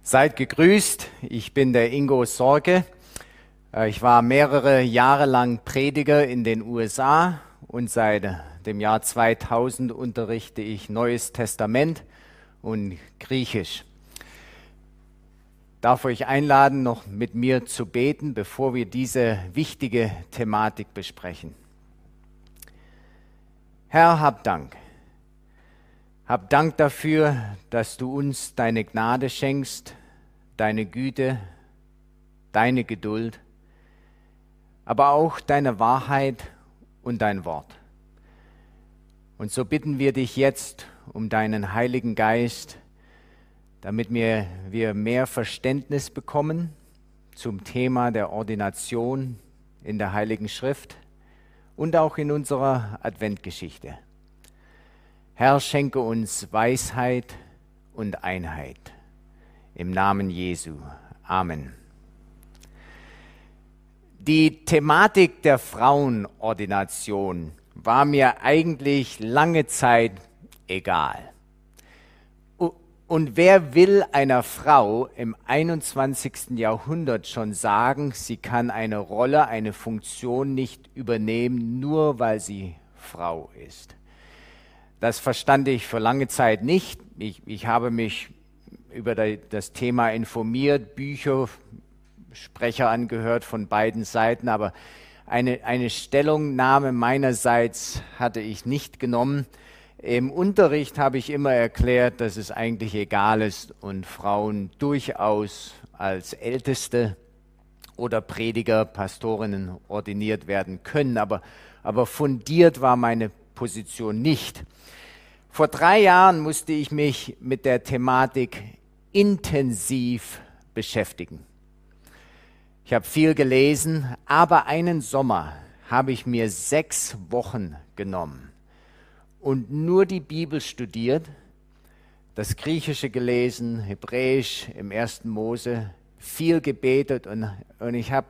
Seid gegrüßt, ich bin der Ingo Sorge. Ich war mehrere Jahre lang Prediger in den USA und seit dem Jahr 2000 unterrichte ich Neues Testament und Griechisch. Darf euch einladen, noch mit mir zu beten, bevor wir diese wichtige Thematik besprechen. Herr, hab Dank. Hab Dank dafür, dass du uns deine Gnade schenkst, deine Güte, deine Geduld, aber auch deine Wahrheit und dein Wort. Und so bitten wir dich jetzt um deinen Heiligen Geist, damit wir mehr Verständnis bekommen zum Thema der Ordination in der Heiligen Schrift und auch in unserer Adventgeschichte. Herr, schenke uns Weisheit und Einheit. Im Namen Jesu. Amen. Die Thematik der Frauenordination war mir eigentlich lange Zeit egal. Und wer will einer Frau im 21. Jahrhundert schon sagen, sie kann eine Rolle, eine Funktion nicht übernehmen, nur weil sie Frau ist? Das verstand ich für lange Zeit nicht. Ich habe mich über das Thema informiert, Bücher, Sprecher angehört von beiden Seiten, aber eine Stellungnahme meinerseits hatte ich nicht genommen. Im Unterricht habe ich immer erklärt, dass es eigentlich egal ist und Frauen durchaus als Älteste oder Prediger, Pastorinnen ordiniert werden können, aber fundiert war meine Position nicht. Vor 3 Jahren musste ich mich mit der Thematik intensiv beschäftigen. Ich habe viel gelesen, aber einen Sommer habe ich mir 6 Wochen genommen und nur die Bibel studiert, das Griechische gelesen, Hebräisch im 1. Mose, viel gebetet und ich habe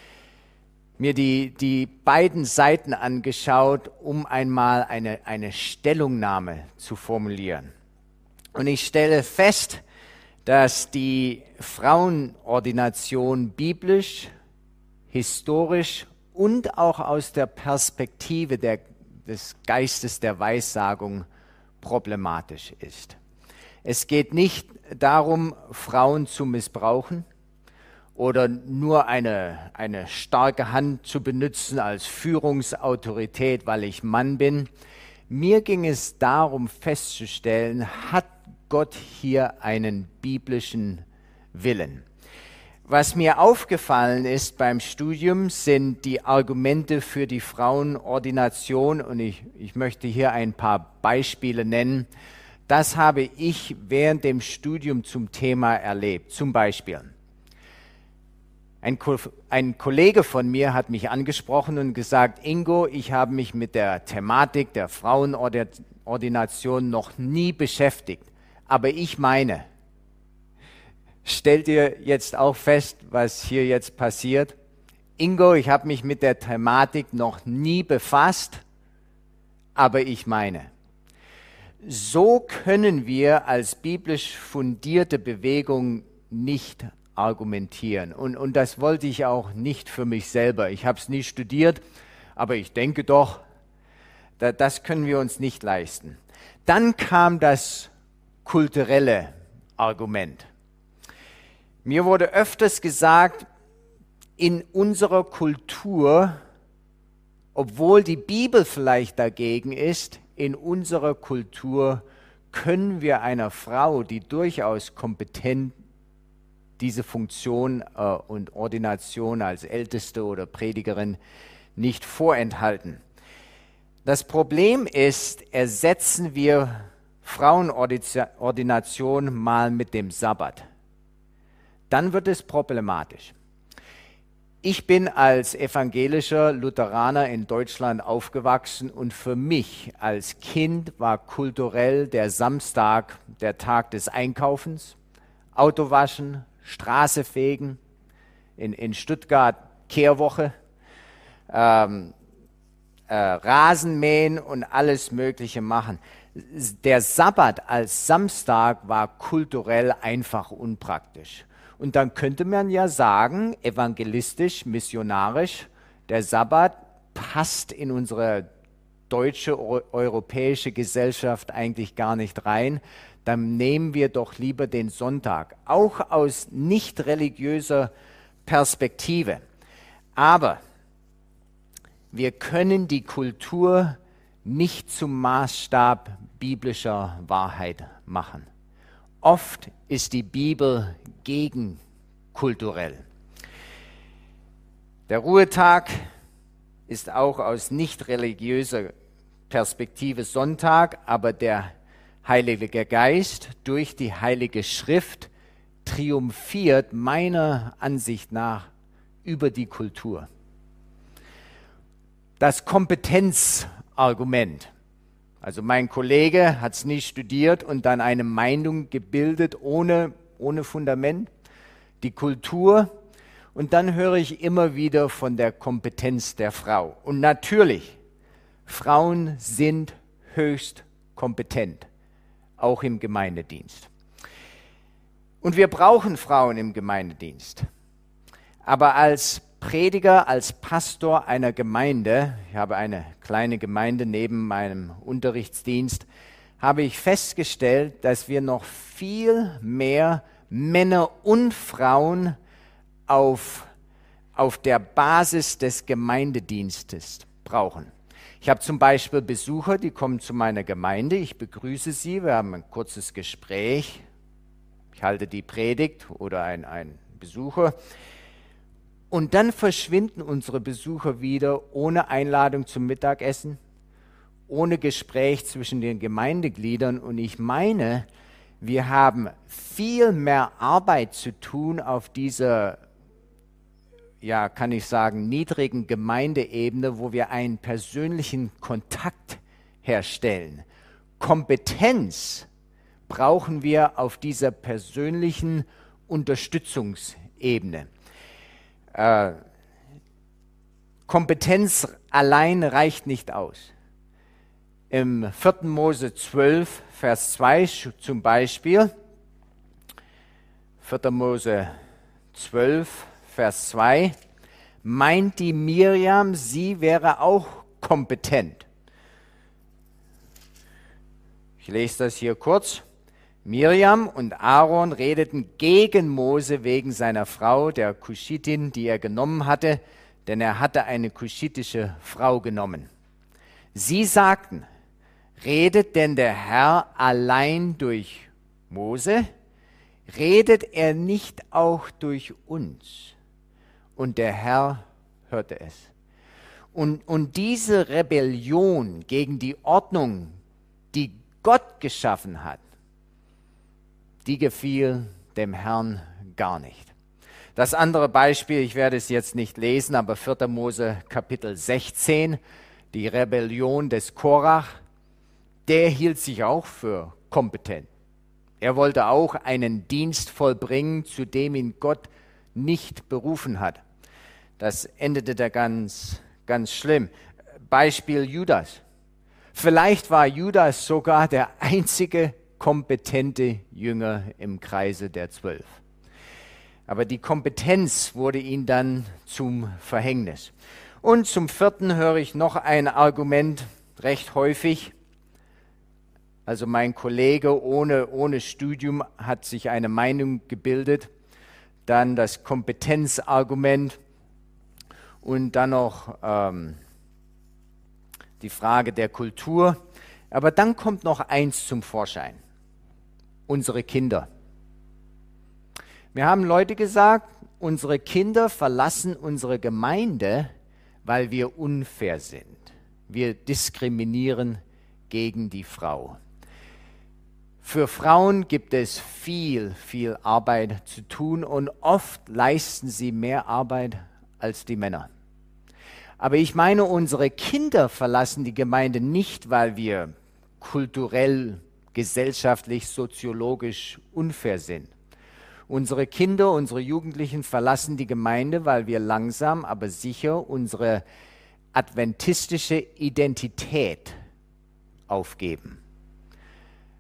mir die beiden Seiten angeschaut, um einmal eine Stellungnahme zu formulieren. Und ich stelle fest, dass die Frauenordination biblisch, historisch und auch aus der Perspektive des Geistes der Weissagung problematisch ist. Es geht nicht darum, Frauen zu missbrauchen oder nur eine starke Hand zu benutzen als Führungsautorität, weil ich Mann bin. Mir ging es darum festzustellen, hat Gott hier einen biblischen Willen? Was mir aufgefallen ist beim Studium, sind die Argumente für die Frauenordination und ich möchte hier ein paar Beispiele nennen. Das habe ich während dem Studium zum Thema erlebt. Zum Beispiel: Ein Kollege von mir hat mich angesprochen und gesagt, Ingo, ich habe mich mit der Thematik der Frauenordination noch nie beschäftigt. Aber ich meine, stellt ihr jetzt auch fest, was hier jetzt passiert? Ingo, ich habe mich mit der Thematik noch nie befasst, aber ich meine. So können wir als biblisch fundierte Bewegung nicht argumentieren. Und das wollte ich auch nicht für mich selber. Ich habe es nie studiert, aber ich denke doch, das können wir uns nicht leisten. Dann kam das kulturelle Argument. Mir wurde öfters gesagt, in unserer Kultur, obwohl die Bibel vielleicht dagegen ist, in unserer Kultur können wir einer Frau, die durchaus kompetent diese Funktion und Ordination als Älteste oder Predigerin nicht vorenthalten. Das Problem ist, ersetzen wir Frauenordination mal mit dem Sabbat. Dann wird es problematisch. Ich bin als evangelischer Lutheraner in Deutschland aufgewachsen und für mich als Kind war kulturell der Samstag der Tag des Einkaufens, Autowaschen, Straße fegen, in Stuttgart Kehrwoche, Rasenmähen und alles Mögliche machen. Der Sabbat als Samstag war kulturell einfach unpraktisch. Und dann könnte man ja sagen, evangelistisch, missionarisch, der Sabbat passt in unsere deutsche, europäische Gesellschaft eigentlich gar nicht rein. Dann nehmen wir doch lieber den Sonntag, auch aus nicht religiöser Perspektive. Aber wir können die Kultur nicht zum Maßstab biblischer Wahrheit machen. Oft ist die Bibel gegenkulturell. Der Ruhetag ist auch aus nicht religiöser Perspektive Sonntag, aber der Heilige Geist durch die Heilige Schrift triumphiert meiner Ansicht nach über die Kultur. Das Kompetenzargument. Also mein Kollege hat es nie studiert und dann eine Meinung gebildet ohne Fundament, die Kultur. Und dann höre ich immer wieder von der Kompetenz der Frau. Und natürlich, Frauen sind höchst kompetent, auch im Gemeindedienst. Und wir brauchen Frauen im Gemeindedienst. Aber als Prediger, als Pastor einer Gemeinde, ich habe eine kleine Gemeinde neben meinem Unterrichtsdienst, habe ich festgestellt, dass wir noch viel mehr Männer und Frauen auf der Basis des Gemeindedienstes brauchen. Ich habe zum Beispiel Besucher, die kommen zu meiner Gemeinde, ich begrüße sie, wir haben ein kurzes Gespräch, ich halte die Predigt oder ein Besucher. Und dann verschwinden unsere Besucher wieder ohne Einladung zum Mittagessen, ohne Gespräch zwischen den Gemeindegliedern. Und ich meine, wir haben viel mehr Arbeit zu tun auf dieser, ja, kann ich sagen, niedrigen Gemeindeebene, wo wir einen persönlichen Kontakt herstellen. Kompetenz brauchen wir auf dieser persönlichen Unterstützungsebene. Kompetenz allein reicht nicht aus. Im 4. Mose 12, Vers 2 zum Beispiel, 4. Mose 12, Vers 2, meint die Miriam, sie wäre auch kompetent. Ich lese das hier kurz. Miriam und Aaron redeten gegen Mose wegen seiner Frau, der Kushitin, die er genommen hatte, denn er hatte eine kushitische Frau genommen. Sie sagten, redet denn der Herr allein durch Mose? Redet er nicht auch durch uns? Und der Herr hörte es. Und diese Rebellion gegen die Ordnung, die Gott geschaffen hat, die gefiel dem Herrn gar nicht. Das andere Beispiel, ich werde es jetzt nicht lesen, aber 4. Mose Kapitel 16, die Rebellion des Korach, der hielt sich auch für kompetent. Er wollte auch einen Dienst vollbringen, zu dem ihn Gott nicht berufen hat. Das endete da ganz schlimm. Beispiel Judas. Vielleicht war Judas sogar der einzige kompetente Jünger im Kreise der 12. Aber die Kompetenz wurde ihm dann zum Verhängnis. Und zum 4. höre ich noch ein Argument, recht häufig. Also mein Kollege ohne Studium hat sich eine Meinung gebildet. Dann das Kompetenzargument und dann noch die Frage der Kultur. Aber dann kommt noch eins zum Vorschein. Unsere Kinder. Wir haben Leute gesagt, unsere Kinder verlassen unsere Gemeinde, weil wir unfair sind. Wir diskriminieren gegen die Frau. Für Frauen gibt es viel Arbeit zu tun und oft leisten sie mehr Arbeit als die Männer. Aber ich meine, unsere Kinder verlassen die Gemeinde nicht, weil wir kulturell, gesellschaftlich, soziologisch unfair sind. Unsere Kinder, unsere Jugendlichen verlassen die Gemeinde, weil wir langsam, aber sicher unsere adventistische Identität aufgeben.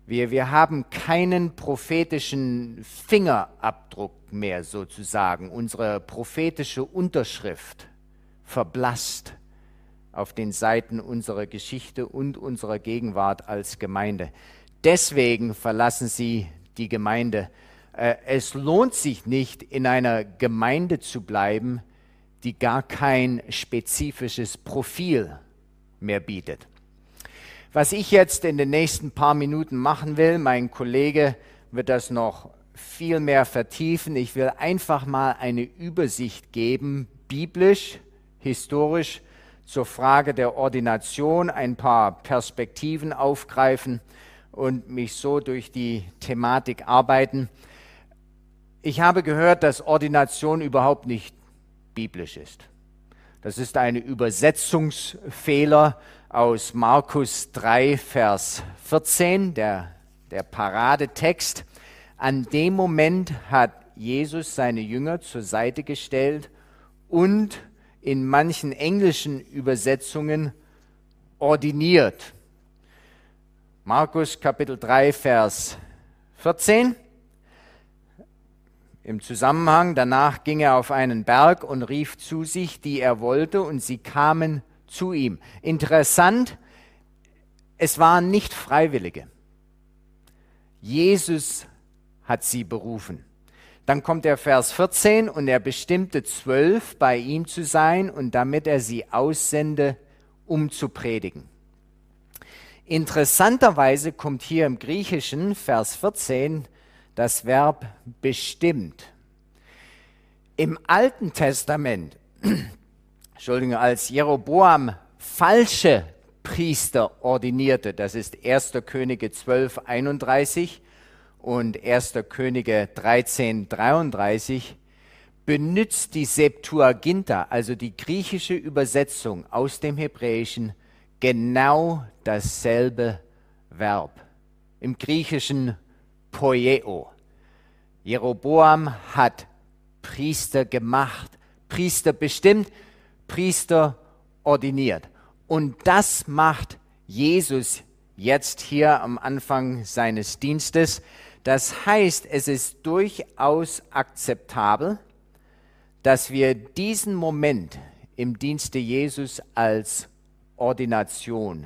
Wir haben keinen prophetischen Fingerabdruck mehr sozusagen. Unsere prophetische Unterschrift verblasst auf den Seiten unserer Geschichte und unserer Gegenwart als Gemeinde. Deswegen verlassen sie die Gemeinde. Es lohnt sich nicht, in einer Gemeinde zu bleiben, die gar kein spezifisches Profil mehr bietet. Was ich jetzt in den nächsten paar Minuten machen will, mein Kollege wird das noch viel mehr vertiefen. Ich will einfach mal eine Übersicht geben, biblisch, historisch, zur Frage der Ordination, ein paar Perspektiven aufgreifen und mich so durch die Thematik arbeiten. Ich habe gehört, dass Ordination überhaupt nicht biblisch ist. Das ist ein Übersetzungsfehler aus Markus 3, Vers 14, der Paradetext. An dem Moment hat Jesus seine Jünger zur Seite gestellt und in manchen englischen Übersetzungen ordiniert. Markus Kapitel 3, Vers 14. Im Zusammenhang, danach ging er auf einen Berg und rief zu sich, die er wollte, und sie kamen zu ihm. Interessant, es waren nicht Freiwillige. Jesus hat sie berufen. Dann kommt der Vers 14, und er bestimmte 12, bei ihm zu sein, und damit er sie aussende, um zu predigen. Interessanterweise kommt hier im Griechischen, Vers 14, das Verb bestimmt. Im Alten Testament, als Jeroboam falsche Priester ordinierte, das ist 1. Könige 12, 31 und 1. Könige 13, 33, benutzt die Septuaginta, also die griechische Übersetzung aus dem Hebräischen, genau dasselbe Verb. Im Griechischen Poieo. Jeroboam hat Priester gemacht, Priester bestimmt, Priester ordiniert. Und das macht Jesus jetzt hier am Anfang seines Dienstes. Das heißt, es ist durchaus akzeptabel, dass wir diesen Moment im Dienste Jesus als Ordination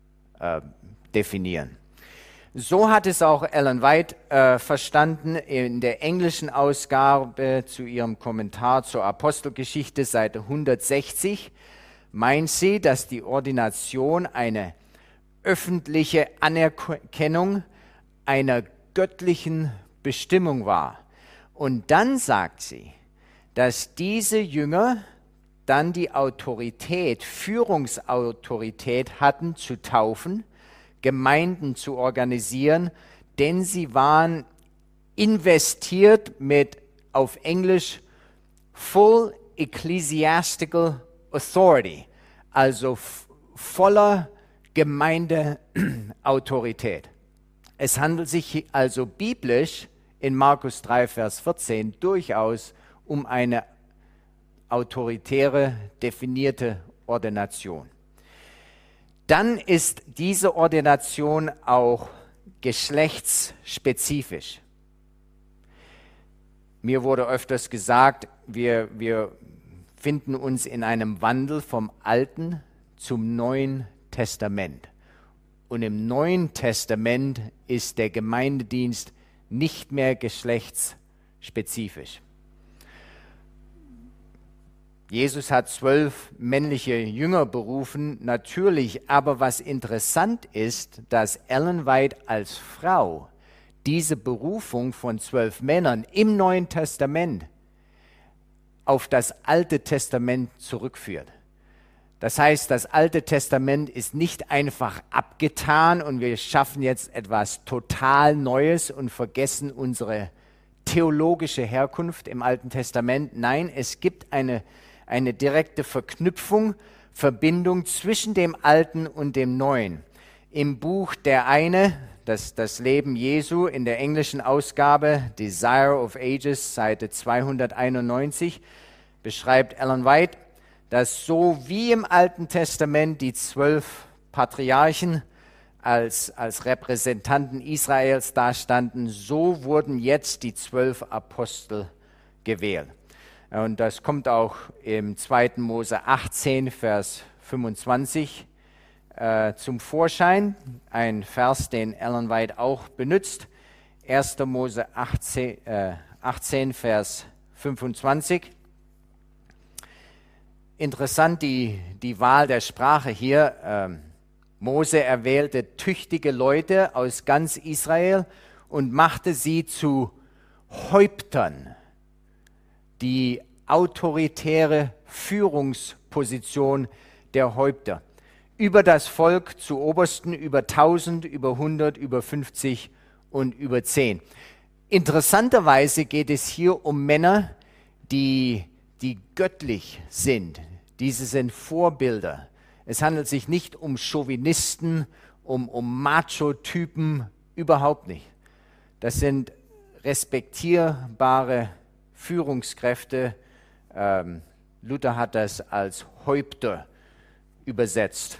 definieren. So hat es auch Ellen White verstanden in der englischen Ausgabe zu ihrem Kommentar zur Apostelgeschichte, Seite 160, meint sie, dass die Ordination eine öffentliche Anerkennung einer göttlichen Bestimmung war. Und dann sagt sie, dass diese Jünger dann die Autorität, Führungsautorität hatten zu taufen, Gemeinden zu organisieren, denn sie waren investiert mit, auf Englisch, Full Ecclesiastical Authority, also voller Gemeindeautorität. Es handelt sich also biblisch in Markus 3, Vers 14 durchaus um eine autoritäre, definierte Ordination. Dann ist diese Ordination auch geschlechtsspezifisch. Mir wurde öfters gesagt, wir finden uns in einem Wandel vom Alten zum Neuen Testament. Und im Neuen Testament ist der Gemeindedienst nicht mehr geschlechtsspezifisch. Jesus hat 12 männliche Jünger berufen, natürlich, aber was interessant ist, dass Ellen White als Frau diese Berufung von 12 Männern im Neuen Testament auf das Alte Testament zurückführt. Das heißt, das Alte Testament ist nicht einfach abgetan und wir schaffen jetzt etwas total Neues und vergessen unsere theologische Herkunft im Alten Testament. Nein, es gibt eine direkte Verknüpfung, Verbindung zwischen dem Alten und dem Neuen. Im Buch Der eine, das Leben Jesu, in der englischen Ausgabe Desire of Ages, Seite 291, beschreibt Ellen White, dass so wie im Alten Testament die 12 Patriarchen als Repräsentanten Israels dastanden, so wurden jetzt die 12 Apostel gewählt. Und das kommt auch im 2. Mose 18, Vers 25 zum Vorschein. Ein Vers, den Ellen White auch benutzt. 1. Mose 18, Vers 25. Interessant die Wahl der Sprache hier. Mose erwählte tüchtige Leute aus ganz Israel und machte sie zu Häuptern. Die autoritäre Führungsposition der Häupter. Über das Volk zu Obersten, über 1000, über 100, über 50 und über 10. Interessanterweise geht es hier um Männer, die göttlich sind. Diese sind Vorbilder. Es handelt sich nicht um Chauvinisten, um Macho-Typen, überhaupt nicht. Das sind respektierbare Führungskräfte. Luther hat das als Häupter übersetzt.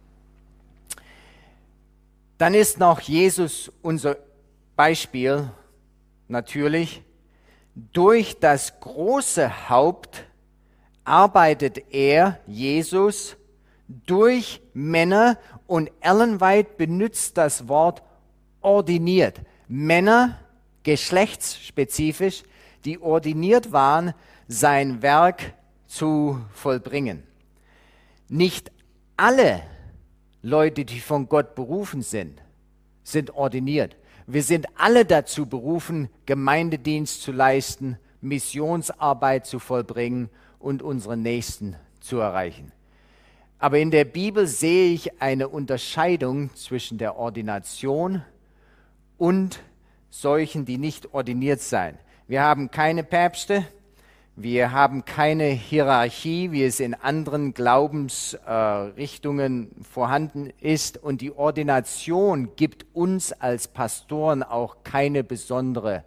Dann ist noch Jesus unser Beispiel, natürlich. Durch das große Haupt arbeitet er, Jesus, durch Männer, und Ellen White benutzt das Wort ordiniert. Männer, geschlechtsspezifisch, die ordiniert waren, sein Werk zu vollbringen. Nicht alle Leute, die von Gott berufen sind, sind ordiniert. Wir sind alle dazu berufen, Gemeindedienst zu leisten, Missionsarbeit zu vollbringen und unsere Nächsten zu erreichen. Aber in der Bibel sehe ich eine Unterscheidung zwischen der Ordination und solchen, die nicht ordiniert seien. Wir haben keine Päpste, wir haben keine Hierarchie, wie es in anderen Glaubensrichtungen vorhanden ist. Und die Ordination gibt uns als Pastoren auch keine besondere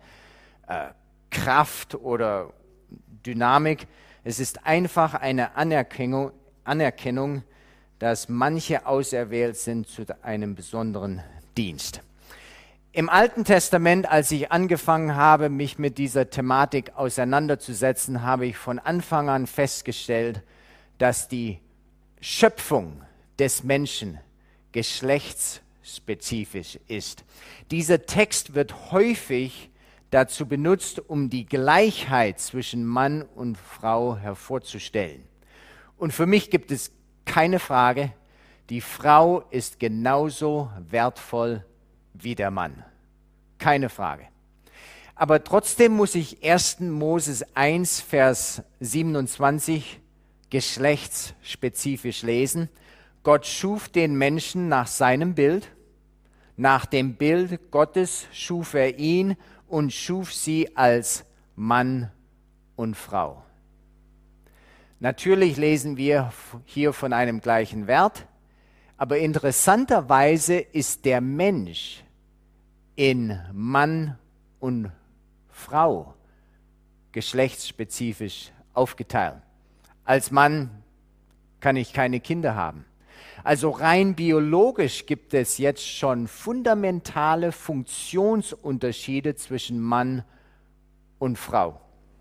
Kraft oder Dynamik. Es ist einfach eine Anerkennung, dass manche auserwählt sind zu einem besonderen Dienst. Im Alten Testament, als ich angefangen habe, mich mit dieser Thematik auseinanderzusetzen, habe ich von Anfang an festgestellt, dass die Schöpfung des Menschen geschlechtsspezifisch ist. Dieser Text wird häufig dazu benutzt, um die Gleichheit zwischen Mann und Frau hervorzustellen. Und für mich gibt es keine Frage, die Frau ist genauso wertvoll wie der Mann. Keine Frage. Aber trotzdem muss ich 1. Moses 1, Vers 27 geschlechtsspezifisch lesen. Gott schuf den Menschen nach seinem Bild. Nach dem Bild Gottes schuf er ihn und schuf sie als Mann und Frau. Natürlich lesen wir hier von einem gleichen Wert, aber interessanterweise ist der Mensch in Mann und Frau geschlechtsspezifisch aufgeteilt. Als Mann kann ich keine Kinder haben. Also rein biologisch gibt es jetzt schon fundamentale Funktionsunterschiede zwischen Mann und Frau.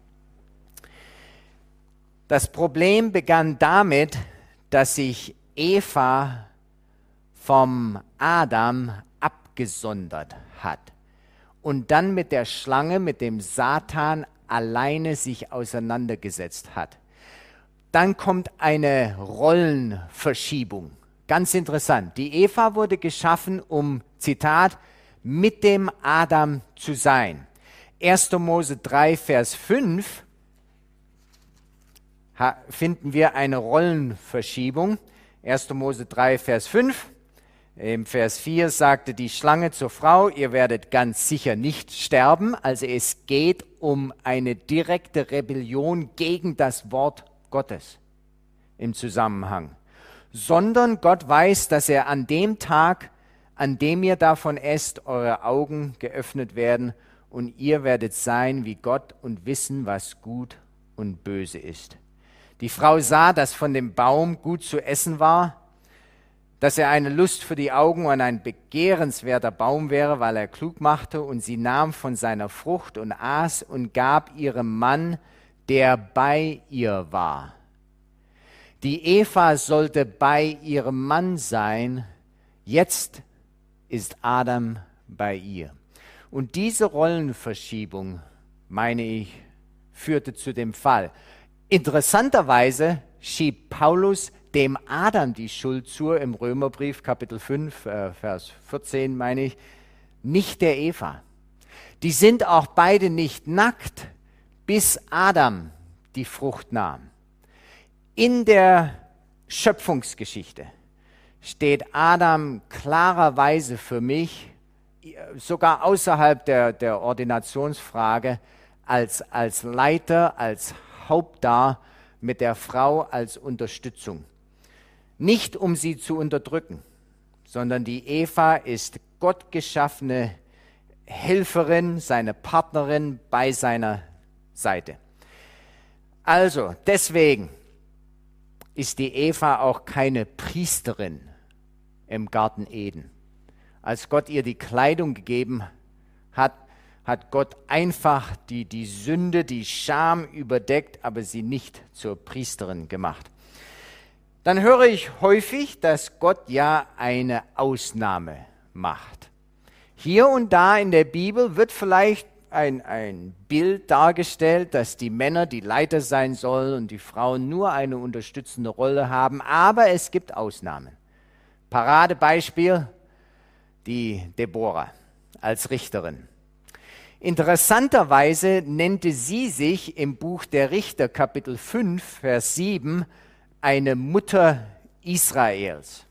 Das Problem begann damit, dass sich Eva vom Adam abgesondert hat und dann mit der Schlange, mit dem Satan alleine sich auseinandergesetzt hat. Dann kommt eine Rollenverschiebung. Ganz interessant. Die Eva wurde geschaffen, um, Zitat, mit dem Adam zu sein. 1. Mose 3, Vers 5 finden wir eine Rollenverschiebung. 1. Mose 3, Vers 5. Im Vers 4 sagte die Schlange zur Frau, ihr werdet ganz sicher nicht sterben. Also es geht um eine direkte Rebellion gegen das Wort Gottes im Zusammenhang. Sondern Gott weiß, dass er an dem Tag, an dem ihr davon esst, eure Augen geöffnet werden und ihr werdet sein wie Gott und wissen, was gut und böse ist. Die Frau sah, dass von dem Baum gut zu essen war, dass er eine Lust für die Augen und ein begehrenswerter Baum wäre, weil er klug machte, und sie nahm von seiner Frucht und aß und gab ihrem Mann, der bei ihr war. Die Eva sollte bei ihrem Mann sein, jetzt ist Adam bei ihr. Und diese Rollenverschiebung, meine ich, führte zu dem Fall. Interessanterweise schiebt Paulus dem Adam die Schuld zu, im Römerbrief Kapitel 5, Vers 14, meine ich, nicht der Eva. Die sind auch beide nicht nackt, bis Adam die Frucht nahm. In der Schöpfungsgeschichte steht Adam klarerweise für mich, sogar außerhalb der Ordinationsfrage, als Leiter, als Haupt da, mit der Frau als Unterstützung. Nicht um sie zu unterdrücken, sondern die Eva ist gottgeschaffene Helferin, seine Partnerin bei seiner Seite. Also, deswegen ist die Eva auch keine Priesterin im Garten Eden. Als Gott ihr die Kleidung gegeben hat, hat Gott einfach die Sünde, die Scham überdeckt, aber sie nicht zur Priesterin gemacht. Dann höre ich häufig, dass Gott ja eine Ausnahme macht. Hier und da in der Bibel wird vielleicht ein Bild dargestellt, dass die Männer die Leiter sein sollen und die Frauen nur eine unterstützende Rolle haben, aber es gibt Ausnahmen. Paradebeispiel, die Deborah als Richterin. Interessanterweise nannte sie sich im Buch der Richter, Kapitel 5, Vers 7, eine Mutter Israels.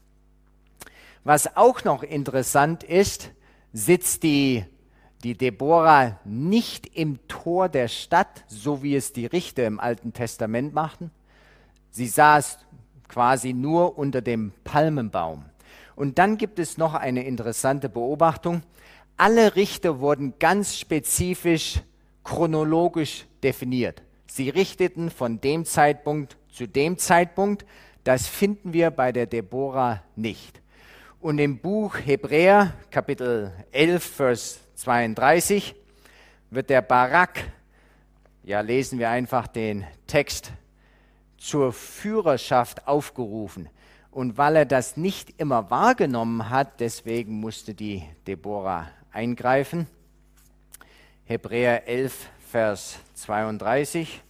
Was auch noch interessant ist, sitzt die Deborah nicht im Tor der Stadt, so wie es die Richter im Alten Testament machten. Sie saß quasi nur unter dem Palmenbaum. Und dann gibt es noch eine interessante Beobachtung. Alle Richter wurden ganz spezifisch chronologisch definiert. Sie richteten von dem Zeitpunkt zu dem Zeitpunkt. Das finden wir bei der Deborah nicht. Und im Buch Hebräer, Kapitel 11, Vers 32, wird der Barak, ja lesen wir einfach den Text, zur Führerschaft aufgerufen. Und weil er das nicht immer wahrgenommen hat, deswegen musste die Deborah eingreifen. Hebräer 11, Vers 32.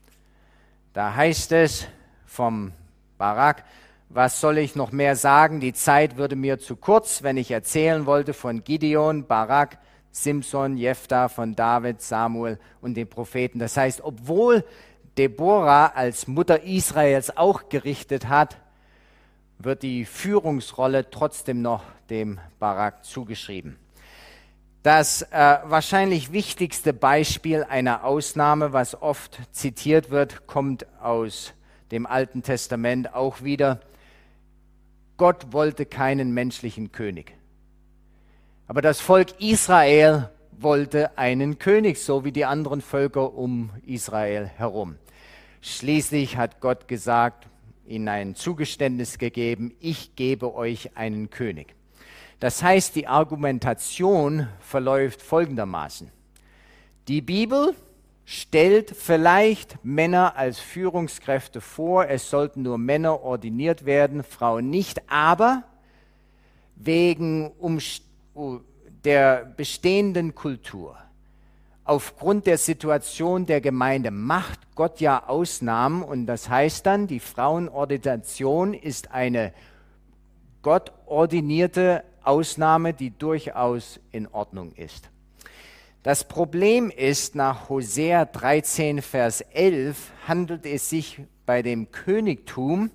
Da heißt es vom Barak: Was soll ich noch mehr sagen? Die Zeit würde mir zu kurz, wenn ich erzählen wollte von Gideon, Barak, Simson, Jephthah, von David, Samuel und den Propheten. Das heißt, obwohl Deborah als Mutter Israels auch gerichtet hat, wird die Führungsrolle trotzdem noch dem Barak zugeschrieben. Das wahrscheinlich wichtigste Beispiel einer Ausnahme, was oft zitiert wird, kommt aus dem Alten Testament auch wieder. Gott wollte keinen menschlichen König. Aber das Volk Israel wollte einen König, so wie die anderen Völker um Israel herum. Schließlich hat Gott gesagt, ihnen ein Zugeständnis gegeben: Ich gebe euch einen König. Das heißt, die Argumentation verläuft folgendermaßen. Die Bibel stellt vielleicht Männer als Führungskräfte vor, es sollten nur Männer ordiniert werden, Frauen nicht, aber wegen der bestehenden Kultur, aufgrund der Situation der Gemeinde, macht Gott ja Ausnahmen, und das heißt dann, die Frauenordination ist eine gottordinierte Ausnahme, die durchaus in Ordnung ist. Das Problem ist, nach Hosea 13, Vers 11 handelt es sich bei dem Königtum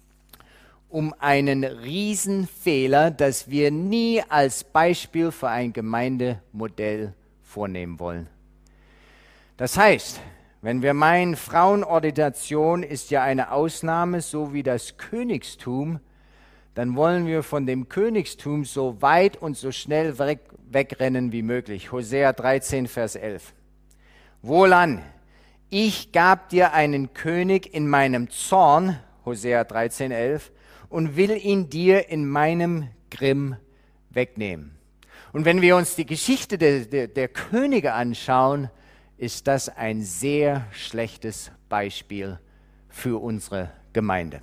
um einen Riesenfehler, das wir nie als Beispiel für ein Gemeindemodell vornehmen wollen. Das heißt, wenn wir meinen, Frauenordination ist ja eine Ausnahme, so wie das Königstum, dann wollen wir von dem Königstum so weit und so schnell wegrennen wie möglich. Hosea 13, Vers 11. Wohlan, ich gab dir einen König in meinem Zorn, Hosea 13, 11, und will ihn dir in meinem Grimm wegnehmen. Und wenn wir uns die Geschichte der Könige anschauen, ist das ein sehr schlechtes Beispiel für unsere Gemeinde.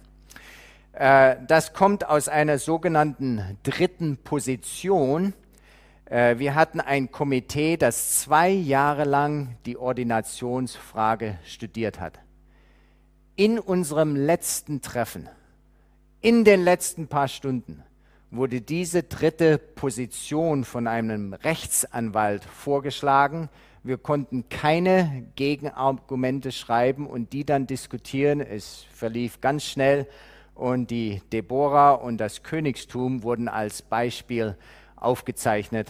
Das kommt aus einer sogenannten dritten Position. Wir hatten ein Komitee, das 2 Jahre lang die Ordinationsfrage studiert hat. In unserem letzten Treffen, in den letzten paar Stunden, wurde diese dritte Position von einem Rechtsanwalt vorgeschlagen. Wir konnten keine Gegenargumente schreiben und die dann diskutieren. Es verlief ganz schnell und die Deborah und das Königstum wurden als Beispiel aufgezeichnet.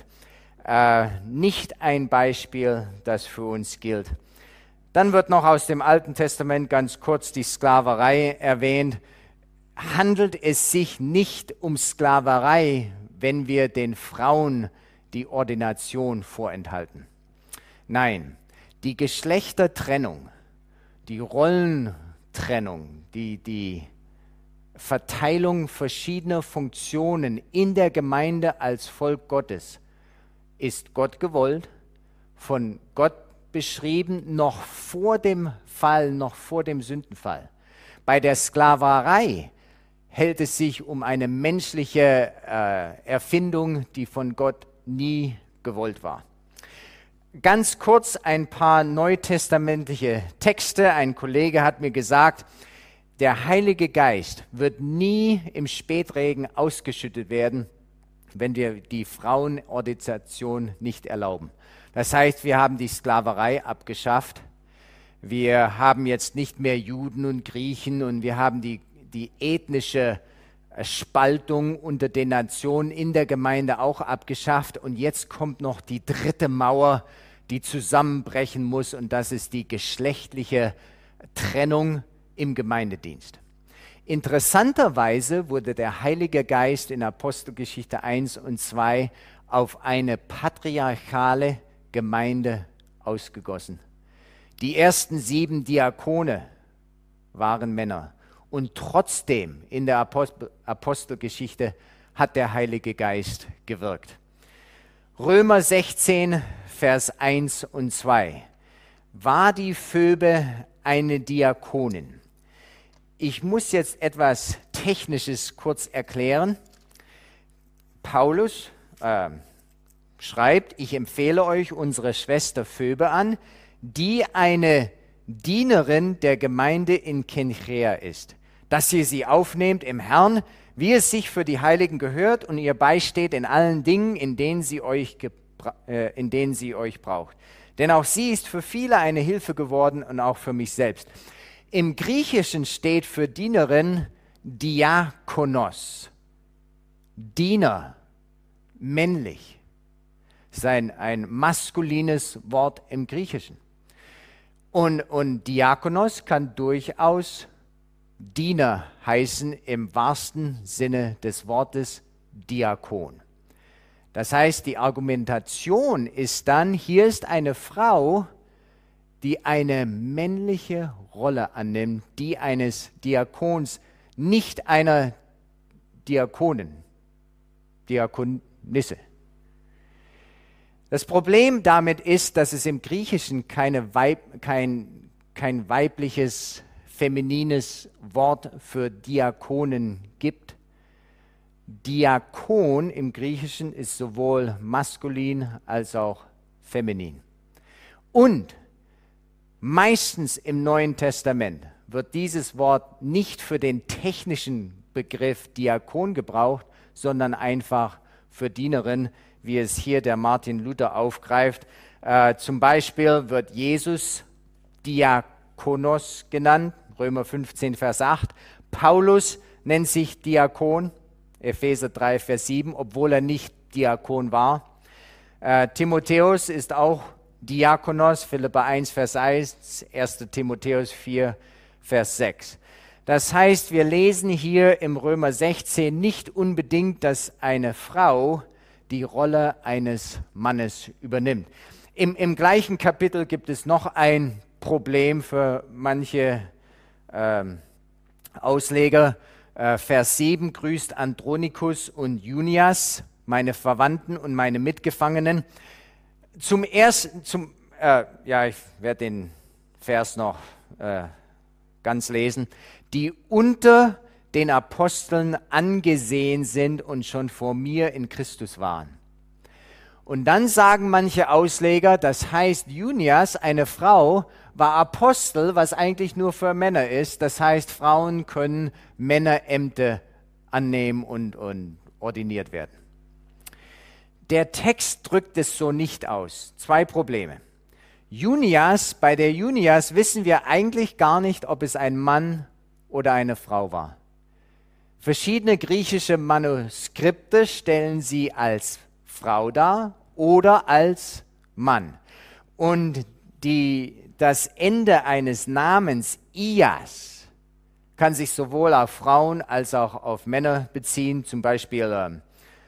Nicht ein Beispiel, das für uns gilt. Dann wird noch aus dem Alten Testament ganz kurz die Sklaverei erwähnt. Handelt es sich nicht um Sklaverei, wenn wir den Frauen die Ordination vorenthalten? Nein, die Geschlechtertrennung, die Rollentrennung, die Verteilung verschiedener Funktionen in der Gemeinde als Volk Gottes ist Gott gewollt, von Gott beschrieben, noch vor dem Fall, noch vor dem Sündenfall. Bei der Sklaverei hält es sich um eine menschliche Erfindung, die von Gott nie gewollt war. Ganz kurz ein paar neutestamentliche Texte. Ein Kollege hat mir gesagt, der Heilige Geist wird nie im Spätregen ausgeschüttet werden, wenn wir die Frauenordination nicht erlauben. Das heißt, wir haben die Sklaverei abgeschafft. Wir haben jetzt nicht mehr Juden und Griechen und wir haben die ethnische Spaltung unter den Nationen in der Gemeinde auch abgeschafft. Und jetzt kommt noch die dritte Mauer, die zusammenbrechen muss, und das ist die geschlechtliche Trennung im Gemeindedienst. Interessanterweise wurde der Heilige Geist in Apostelgeschichte 1 und 2 auf eine patriarchale Gemeinde ausgegossen. Die ersten 7 Diakone waren Männer. Und trotzdem in der Apostelgeschichte hat der Heilige Geist gewirkt. Römer 16, Vers 1 und 2. War die Phoebe eine Diakonin? Ich muss jetzt etwas Technisches kurz erklären. Paulus schreibt, ich empfehle euch unsere Schwester Phoebe an, die eine Dienerin der Gemeinde in Kenchrea ist, dass ihr sie aufnehmt im Herrn, wie es sich für die Heiligen gehört, und ihr beisteht in allen Dingen, in denen sie euch braucht. Denn auch sie ist für viele eine Hilfe geworden und auch für mich selbst. Im Griechischen steht für Dienerin Diakonos, Diener, männlich. Das ist ein maskulines Wort im Griechischen. Und Diakonos kann durchaus Diener heißen im wahrsten Sinne des Wortes Diakon. Das heißt, die Argumentation ist dann, hier ist eine Frau, die eine männliche Rolle annimmt, die eines Diakons, nicht einer Diakonin, Diakonisse. Das Problem damit ist, dass es im Griechischen kein weibliches, feminines Wort für Diakonen gibt. Diakon im Griechischen ist sowohl maskulin als auch feminin. Und meistens im Neuen Testament wird dieses Wort nicht für den technischen Begriff Diakon gebraucht, sondern einfach für Dienerin, wie es hier der Martin Luther aufgreift. Zum Beispiel wird Jesus Diakonos genannt, Römer 15, Vers 8. Paulus nennt sich Diakon, Epheser 3, Vers 7, obwohl er nicht Diakon war. Timotheus ist auch Diakonos, Philipper 1, Vers 1, 1. Timotheus 4, Vers 6. Das heißt, wir lesen hier im Römer 16 nicht unbedingt, dass eine Frau die Rolle eines Mannes übernimmt. Im gleichen Kapitel gibt es noch ein Problem für manche Ausleger. Vers 7 grüßt Andronikus und Junias, meine Verwandten und meine Mitgefangenen. Ich werde den Vers noch ganz lesen. Die unter den Aposteln angesehen sind und schon vor mir in Christus waren. Und dann sagen manche Ausleger, das heißt, Junias, eine Frau, war Apostel, was eigentlich nur für Männer ist. Das heißt, Frauen können Männerämter annehmen und ordiniert werden. Der Text drückt es so nicht aus. 2 Probleme. Bei der Junias wissen wir eigentlich gar nicht, ob es ein Mann oder eine Frau war. Verschiedene griechische Manuskripte stellen sie als Frau dar oder als Mann. Und das Ende eines Namens Ias kann sich sowohl auf Frauen als auch auf Männer beziehen, zum Beispiel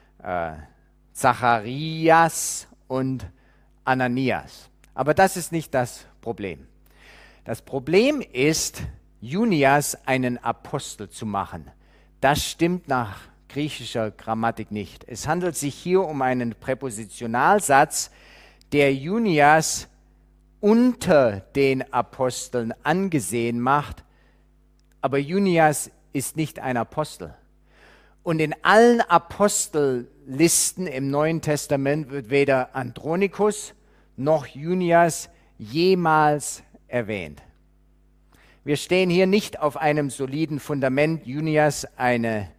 Zacharias und Ananias. Aber das ist nicht das Problem. Das Problem ist, Junias einen Apostel zu machen. Das stimmt nach griechischer Grammatik nicht. Es handelt sich hier um einen Präpositionalsatz, der Junias unter den Aposteln angesehen macht, aber Junias ist nicht ein Apostel. Und in allen Apostellisten im Neuen Testament wird weder Andronikus noch Junias jemals erwähnt. Wir stehen hier nicht auf einem soliden Fundament, Junias eine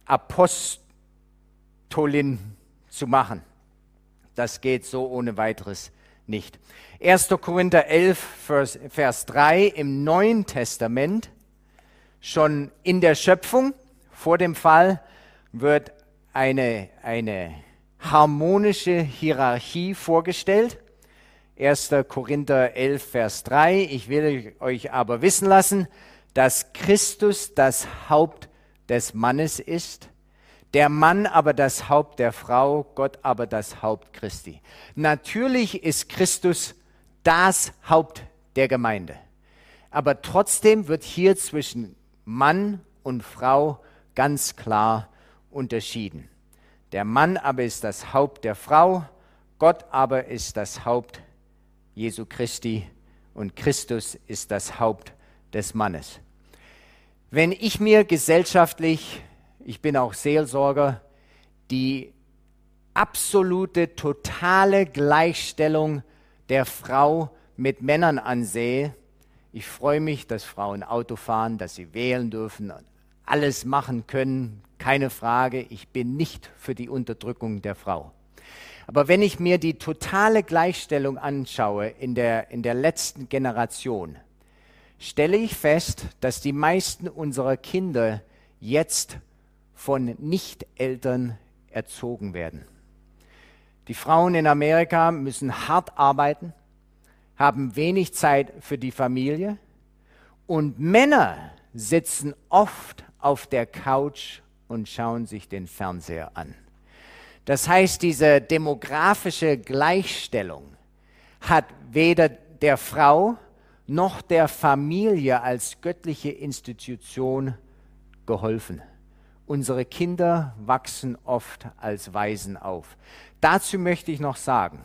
Apostolin zu machen. Das geht so ohne weiteres nicht. 1. Korinther 11, Vers 3 im Neuen Testament, schon in der Schöpfung, vor dem Fall, wird eine harmonische Hierarchie vorgestellt. 1. Korinther 11, Vers 3. Ich will euch aber wissen lassen, dass Christus das Haupt des Mannes ist, der Mann aber das Haupt der Frau, Gott aber das Haupt Christi. Natürlich ist Christus das Haupt der Gemeinde. Aber trotzdem wird hier zwischen Mann und Frau ganz klar unterschieden. Der Mann aber ist das Haupt der Frau, Gott aber ist das Haupt Jesu Christi und Christus ist das Haupt des Mannes. Wenn ich mir gesellschaftlich, ich bin auch Seelsorger, die absolute, totale Gleichstellung der Frau mit Männern ansehe, ich freue mich, dass Frauen Auto fahren, dass sie wählen dürfen, alles machen können, keine Frage, ich bin nicht für die Unterdrückung der Frau. Aber wenn ich mir die totale Gleichstellung anschaue in der letzten Generation, stelle ich fest, dass die meisten unserer Kinder jetzt von Nicht-Eltern erzogen werden. Die Frauen in Amerika müssen hart arbeiten, haben wenig Zeit für die Familie und Männer sitzen oft auf der Couch und schauen sich den Fernseher an. Das heißt, diese demografische Gleichstellung hat weder der Frau noch der Familie als göttliche Institution geholfen. Unsere Kinder wachsen oft als Waisen auf. Dazu möchte ich noch sagen,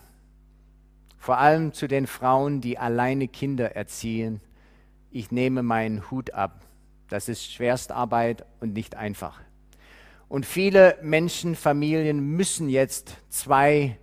vor allem zu den Frauen, die alleine Kinder erziehen, ich nehme meinen Hut ab. Das ist Schwerstarbeit und nicht einfach. Und viele Menschen, Familien müssen jetzt 2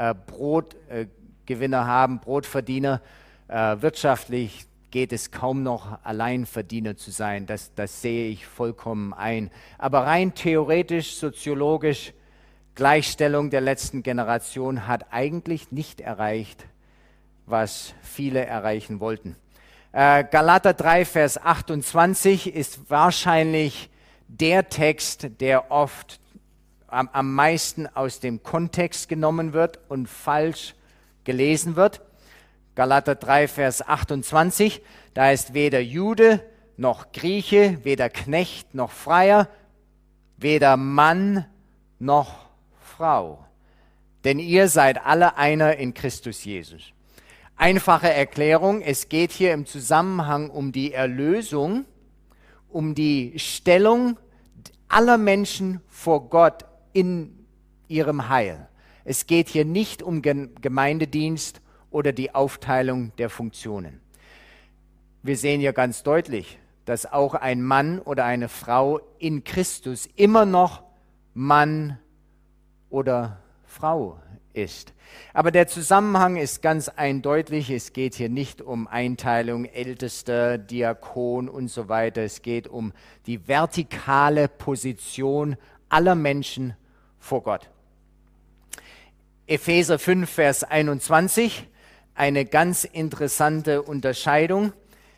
Brotgewinner haben, Brotverdiener. Wirtschaftlich geht es kaum noch, Alleinverdiener zu sein. Das sehe ich vollkommen ein. Aber rein theoretisch, soziologisch, Gleichstellung der letzten Generation hat eigentlich nicht erreicht, was viele erreichen wollten. Galater 3, Vers 28 ist wahrscheinlich der Text, der oft am meisten aus dem Kontext genommen wird und falsch gelesen wird. Galater 3, Vers 28, da ist weder Jude noch Grieche, weder Knecht noch Freier, weder Mann noch Frau. Denn ihr seid alle einer in Christus Jesus. Einfache Erklärung, es geht hier im Zusammenhang um die Erlösung, um die Stellung aller Menschen vor Gott in ihrem Heil. Es geht hier nicht um Gemeindedienst oder die Aufteilung der Funktionen. Wir sehen ja ganz deutlich, dass auch ein Mann oder eine Frau in Christus immer noch Mann oder Frau ist. Aber der Zusammenhang ist ganz eindeutig. Es geht hier nicht um Einteilung, Ältester, Diakon und so weiter. Es geht um die vertikale Position aller Menschen vor Gott. Epheser 5, Vers 21, eine ganz interessante Unterscheidung.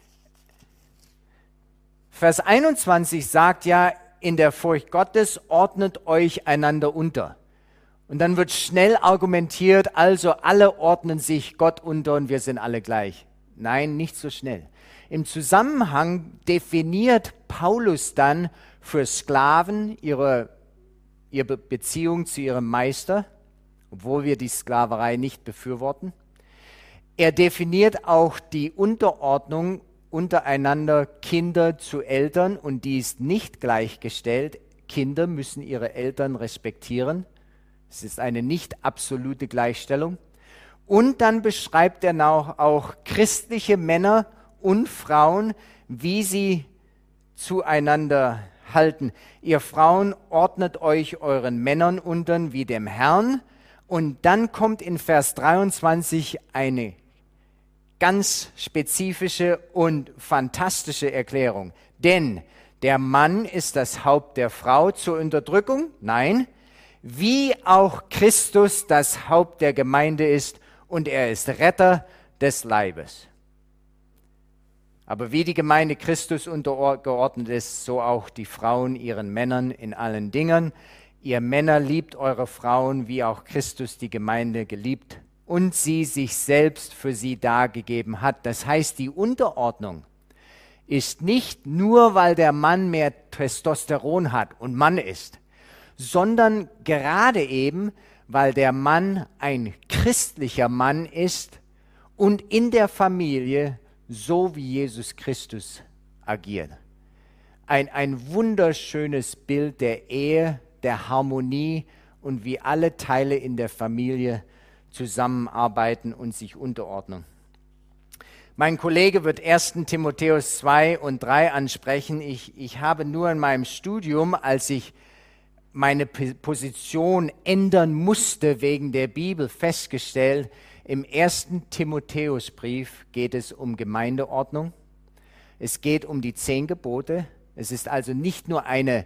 Vers 21 sagt ja, in der Furcht Gottes ordnet euch einander unter. Und dann wird schnell argumentiert, also alle ordnen sich Gott unter und wir sind alle gleich. Nein, nicht so schnell. Im Zusammenhang definiert Paulus dann für Sklaven ihre Beziehung zu ihrem Meister, obwohl wir die Sklaverei nicht befürworten. Er definiert auch die Unterordnung untereinander Kinder zu Eltern und die ist nicht gleichgestellt. Kinder müssen ihre Eltern respektieren. Es ist eine nicht absolute Gleichstellung. Und dann beschreibt er auch christliche Männer und Frauen, wie sie zueinander halten. Ihr Frauen ordnet euch euren Männern unter wie dem Herrn. Und dann kommt in Vers 23 eine ganz spezifische und fantastische Erklärung. Denn der Mann ist das Haupt der Frau zur Unterdrückung. Nein, wie auch Christus das Haupt der Gemeinde ist und er ist Retter des Leibes. Aber wie die Gemeinde Christus untergeordnet ist, so auch die Frauen ihren Männern in allen Dingen. Ihr Männer liebt eure Frauen, wie auch Christus die Gemeinde geliebt und sie sich selbst für sie dargegeben hat. Das heißt, die Unterordnung ist nicht nur, weil der Mann mehr Testosteron hat und Mann ist, sondern gerade eben, weil der Mann ein christlicher Mann ist und in der Familie so wie Jesus Christus agiert. Ein wunderschönes Bild der Ehe, der Harmonie und wie alle Teile in der Familie zusammenarbeiten und sich unterordnen. Mein Kollege wird 1. Timotheus 2 und 3 ansprechen. Ich habe nur in meinem Studium, als ich meine Position ändern musste wegen der Bibel, festgestellt, im 1. Timotheusbrief geht es um Gemeindeordnung. Es geht um die 10 Gebote. Es ist also nicht nur eine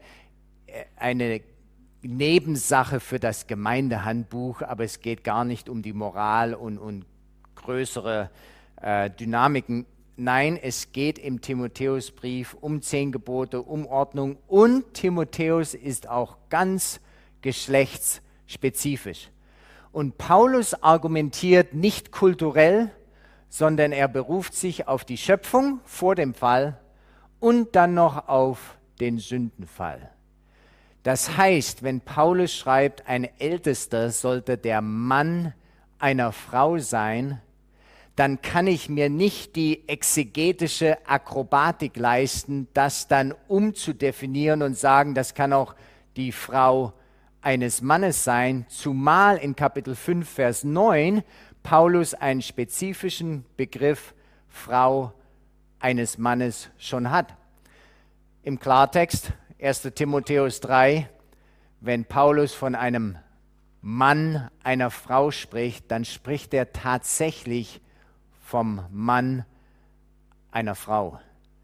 Nebensache für das Gemeindehandbuch, aber es geht gar nicht um die Moral und größere Dynamiken. Nein, es geht im Timotheusbrief um 10 Gebote, um Ordnung und Timotheus ist auch ganz geschlechtsspezifisch. Und Paulus argumentiert nicht kulturell, sondern er beruft sich auf die Schöpfung vor dem Fall und dann noch auf den Sündenfall. Das heißt, wenn Paulus schreibt, ein Ältester sollte der Mann einer Frau sein, dann kann ich mir nicht die exegetische Akrobatik leisten, das dann umzudefinieren und sagen, das kann auch die Frau eines Mannes sein, zumal in Kapitel 5, Vers 9 Paulus einen spezifischen Begriff Frau eines Mannes schon hat. Im Klartext 1. Timotheus 3, wenn Paulus von einem Mann einer Frau spricht, dann spricht er tatsächlich vom Mann einer Frau,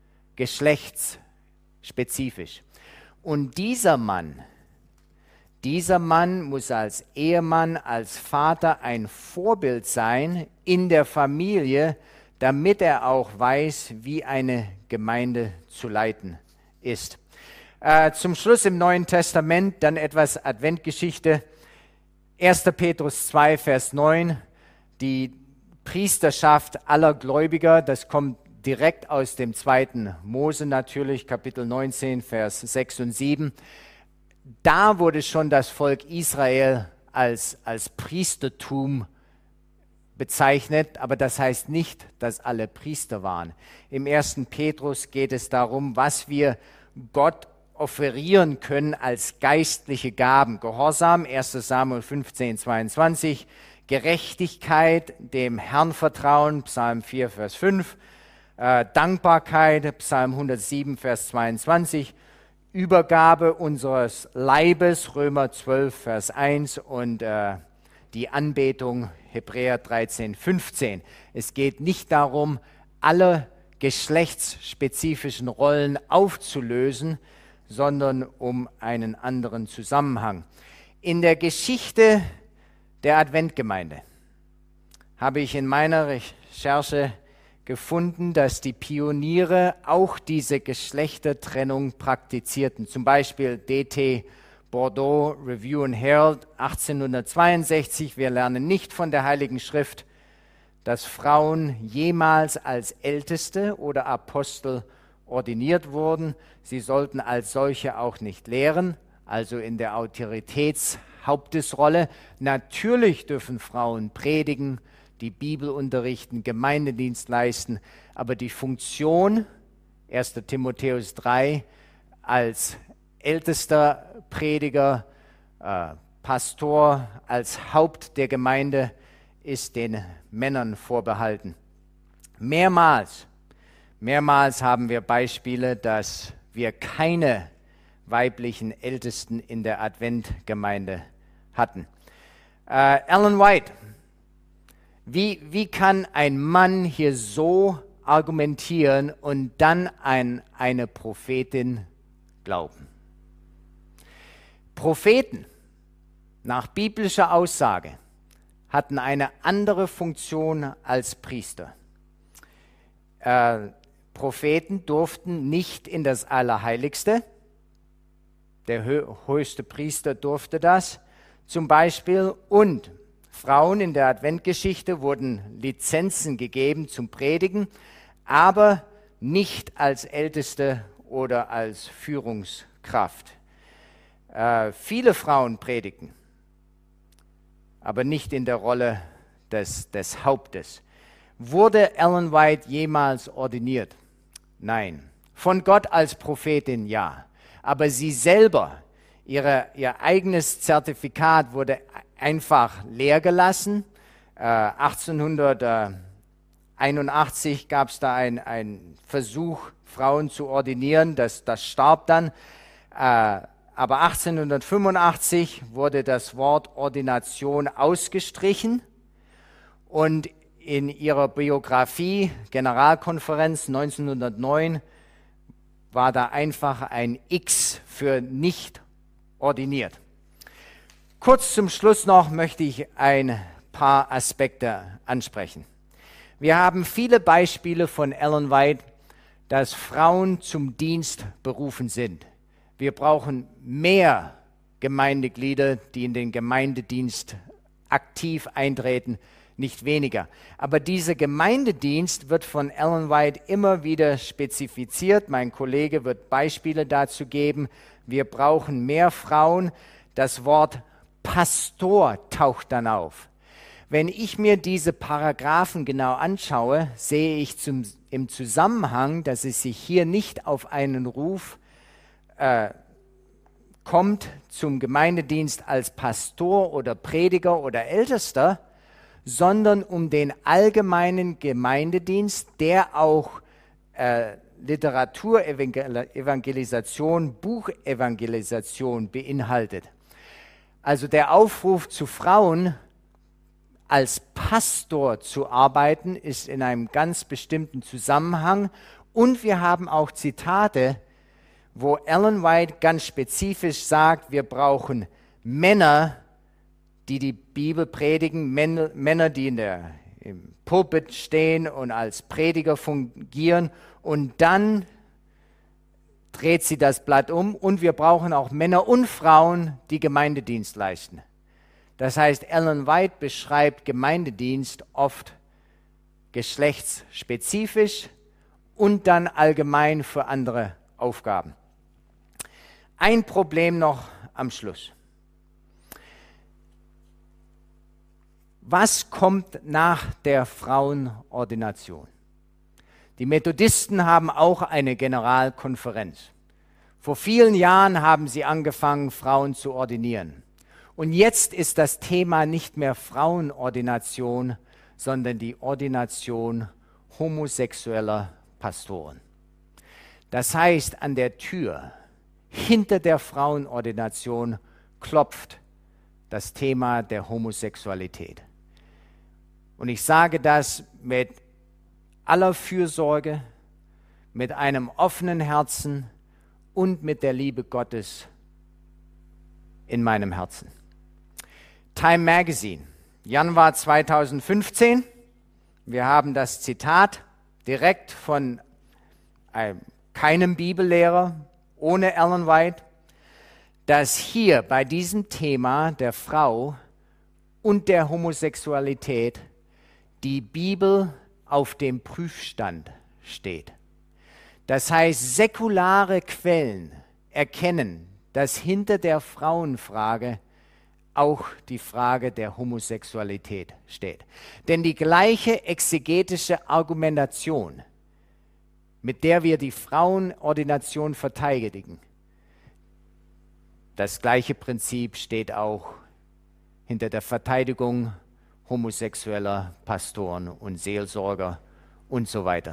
geschlechtsspezifisch. Und dieser Mann muss als Ehemann, als Vater ein Vorbild sein in der Familie, damit er auch weiß, wie eine Gemeinde zu leiten ist. Zum Schluss im Neuen Testament dann etwas Adventgeschichte. 1. Petrus 2, Vers 9, die Priesterschaft aller Gläubiger, das kommt direkt aus dem 2. Mose natürlich, Kapitel 19, Vers 6 und 7. Da wurde schon das Volk Israel als Priestertum bezeichnet, aber das heißt nicht, dass alle Priester waren. Im 1. Petrus geht es darum, was wir Gott offerieren können als geistliche Gaben. Gehorsam, 1. Samuel 15, 22. Gerechtigkeit, dem Herrn vertrauen, Psalm 4, Vers 5. Dankbarkeit, Psalm 107, Vers 22. Übergabe unseres Leibes, Römer 12, Vers 1. Und die Anbetung, Hebräer 13, 15. Es geht nicht darum, alle geschlechtsspezifischen Rollen aufzulösen, sondern um einen anderen Zusammenhang. In der Geschichte der Adventgemeinde habe ich in meiner Recherche gefunden, dass die Pioniere auch diese Geschlechtertrennung praktizierten. Zum Beispiel D.T. Bordeaux, Review and Herald, 1862. Wir lernen nicht von der Heiligen Schrift, dass Frauen jemals als Älteste oder Apostel ordiniert wurden. Sie sollten als solche auch nicht lehren, also in der Autoritätshauptesrolle. Natürlich dürfen Frauen predigen, die Bibel unterrichten, Gemeindedienst leisten, aber die Funktion, 1. Timotheus 3, als ältester Prediger, Pastor, als Haupt der Gemeinde, ist den Männern vorbehalten. Mehrmals haben wir Beispiele, dass wir keine weiblichen Ältesten in der Adventgemeinde hatten. Ellen White, wie kann ein Mann hier so argumentieren und dann an eine Prophetin glauben? Propheten, nach biblischer Aussage, hatten eine andere Funktion als Priester. Propheten durften nicht in das Allerheiligste. Der höchste Priester durfte das zum Beispiel. Und Frauen in der Adventgeschichte wurden Lizenzen gegeben zum Predigen, aber nicht als Älteste oder als Führungskraft. Viele Frauen predigten, aber nicht in der Rolle des Hauptes. Wurde Ellen White jemals ordiniert? Nein. Von Gott als Prophetin ja. Aber sie selber, ihr eigenes Zertifikat wurde einfach leer gelassen. 1881 gab es da einen Versuch, Frauen zu ordinieren. Das starb dann. Aber 1885 wurde das Wort Ordination ausgestrichen und in ihrer Biografie, Generalkonferenz 1909, war da einfach ein X für nicht ordiniert. Kurz zum Schluss noch möchte ich ein paar Aspekte ansprechen. Wir haben viele Beispiele von Ellen White, dass Frauen zum Dienst berufen sind. Wir brauchen mehr Gemeindeglieder, die in den Gemeindedienst aktiv eintreten, nicht weniger. Aber dieser Gemeindedienst wird von Ellen White immer wieder spezifiziert. Mein Kollege wird Beispiele dazu geben. Wir brauchen mehr Frauen. Das Wort Pastor taucht dann auf. Wenn ich mir diese Paragraphen genau anschaue, sehe ich im Zusammenhang, dass es sich hier nicht auf einen Ruf kommt zum Gemeindedienst als Pastor oder Prediger oder Ältester, sondern um den allgemeinen Gemeindedienst, der auch Literaturevangelisation, Buchevangelisation beinhaltet. Also der Aufruf zu Frauen, als Pastor zu arbeiten, ist in einem ganz bestimmten Zusammenhang. Und wir haben auch Zitate, wo Ellen White ganz spezifisch sagt, wir brauchen Männer, die die Bibel predigen, Männer, die im Pulpit stehen und als Prediger fungieren. Und dann dreht sie das Blatt um und wir brauchen auch Männer und Frauen, die Gemeindedienst leisten. Das heißt, Ellen White beschreibt Gemeindedienst oft geschlechtsspezifisch und dann allgemein für andere Aufgaben. Ein Problem noch am Schluss. Was kommt nach der Frauenordination? Die Methodisten haben auch eine Generalkonferenz, Vor vielen Jahren haben sie angefangen, Frauen zu ordinieren. Und jetzt ist das Thema nicht mehr Frauenordination, sondern die Ordination homosexueller Pastoren. Das heißt, an der Tür hinter der Frauenordination klopft das Thema der Homosexualität. Und ich sage das mit aller Fürsorge, mit einem offenen Herzen und mit der Liebe Gottes in meinem Herzen. Time Magazine, Januar 2015. Wir haben das Zitat direkt von keinem Bibellehrer, ohne Ellen White, dass hier bei diesem Thema der Frau und der Homosexualität die Bibel auf dem Prüfstand steht. Das heißt, säkulare Quellen erkennen, dass hinter der Frauenfrage auch die Frage der Homosexualität steht. Denn die gleiche exegetische Argumentation, mit der wir die Frauenordination verteidigen, das gleiche Prinzip steht auch hinter der Verteidigung homosexueller Pastoren und Seelsorger und so weiter.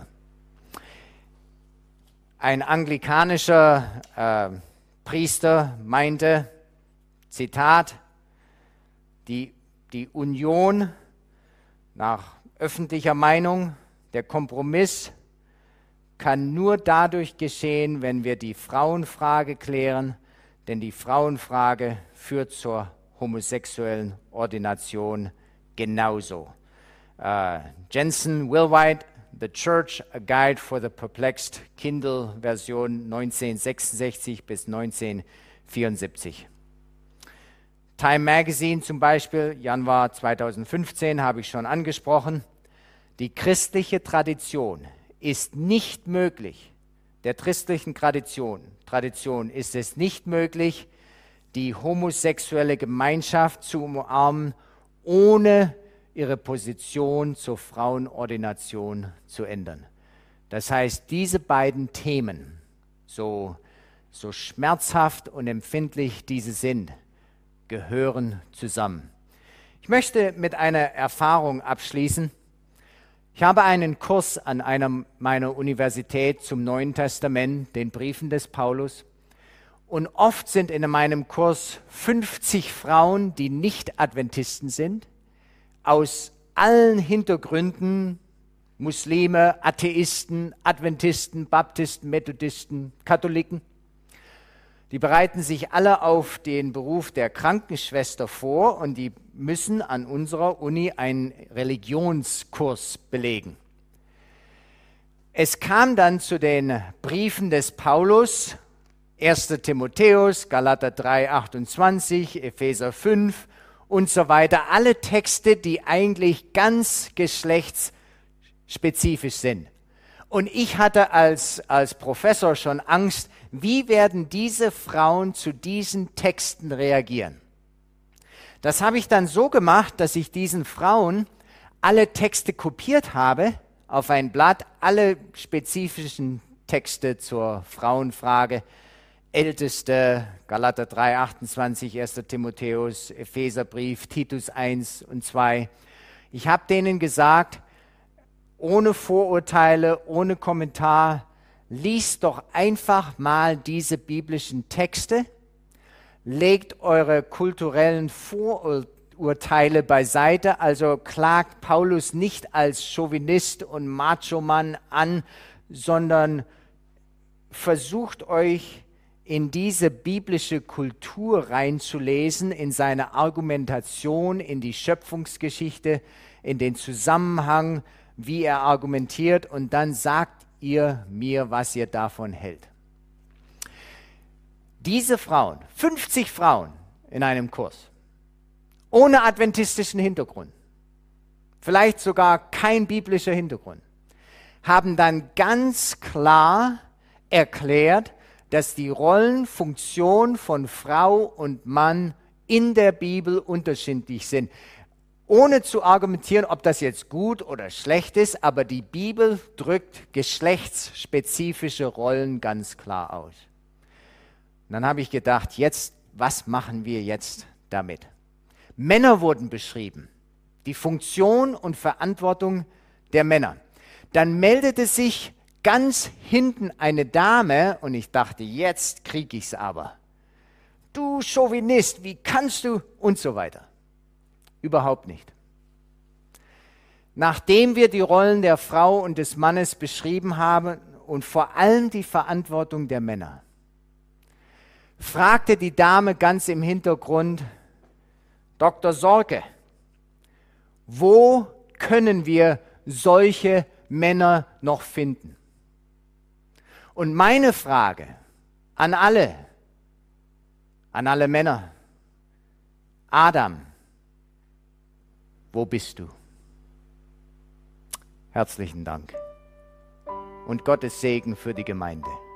Ein anglikanischer Priester meinte, Zitat, die Union nach öffentlicher Meinung, der Kompromiss kann nur dadurch geschehen, wenn wir die Frauenfrage klären, denn die Frauenfrage führt zur homosexuellen Ordination genauso. Jensen Wilwhite, The Church, A Guide for the Perplexed, Kindle-Version 1966 bis 1974. Time Magazine zum Beispiel, Januar 2015, habe ich schon angesprochen. Die christliche Tradition ist nicht möglich, der christlichen Tradition ist es nicht möglich, die homosexuelle Gemeinschaft zu umarmen, ohne ihre Position zur Frauenordination zu ändern. Das heißt, diese beiden Themen, so schmerzhaft und empfindlich diese sind, gehören zusammen. Ich möchte mit einer Erfahrung abschließen. Ich habe einen Kurs an einer meiner Universität zum Neuen Testament, den Briefen des Paulus. Und oft sind in meinem Kurs 50 Frauen, die nicht Adventisten sind, aus allen Hintergründen, Muslime, Atheisten, Adventisten, Baptisten, Methodisten, Katholiken. Die bereiten sich alle auf den Beruf der Krankenschwester vor und die müssen an unserer Uni einen Religionskurs belegen. Es kam dann zu den Briefen des Paulus, 1. Timotheus, Galater 3, 28, Epheser 5 und so weiter. Alle Texte, die eigentlich ganz geschlechtsspezifisch sind. Und ich hatte als Professor schon Angst, wie werden diese Frauen zu diesen Texten reagieren? Das habe ich dann so gemacht, dass ich diesen Frauen alle Texte kopiert habe auf ein Blatt, alle spezifischen Texte zur Frauenfrage, Älteste, Galater 3, 28, 1. Timotheus, Epheserbrief, Titus 1 und 2. Ich habe denen gesagt, ohne Vorurteile, ohne Kommentar, liest doch einfach mal diese biblischen Texte, legt eure kulturellen Vorurteile beiseite, also klagt Paulus nicht als Chauvinist und Macho-Mann an, sondern versucht euch in diese biblische Kultur reinzulesen, in seine Argumentation, in die Schöpfungsgeschichte, in den Zusammenhang, wie er argumentiert, und dann sagt ihr mir, was ihr davon hält. Diese Frauen, 50 Frauen in einem Kurs, ohne adventistischen Hintergrund, vielleicht sogar kein biblischer Hintergrund, haben dann ganz klar erklärt, dass die Rollenfunktion von Frau und Mann in der Bibel unterschiedlich sind. Ohne zu argumentieren, ob das jetzt gut oder schlecht ist, aber die Bibel drückt geschlechtsspezifische Rollen ganz klar aus. Und dann habe ich gedacht, jetzt, was machen wir jetzt damit? Männer wurden beschrieben, die Funktion und Verantwortung der Männer. Dann meldete sich ganz hinten eine Dame und ich dachte, jetzt krieg ich's aber. Du Chauvinist, wie kannst du? Und so weiter. Überhaupt nicht. Nachdem wir die Rollen der Frau und des Mannes beschrieben haben und vor allem die Verantwortung der Männer, fragte die Dame ganz im Hintergrund, Dr. Sorge, wo können wir solche Männer noch finden? Und meine Frage an alle Männer, Adam, wo bist du? Herzlichen Dank und Gottes Segen für die Gemeinde.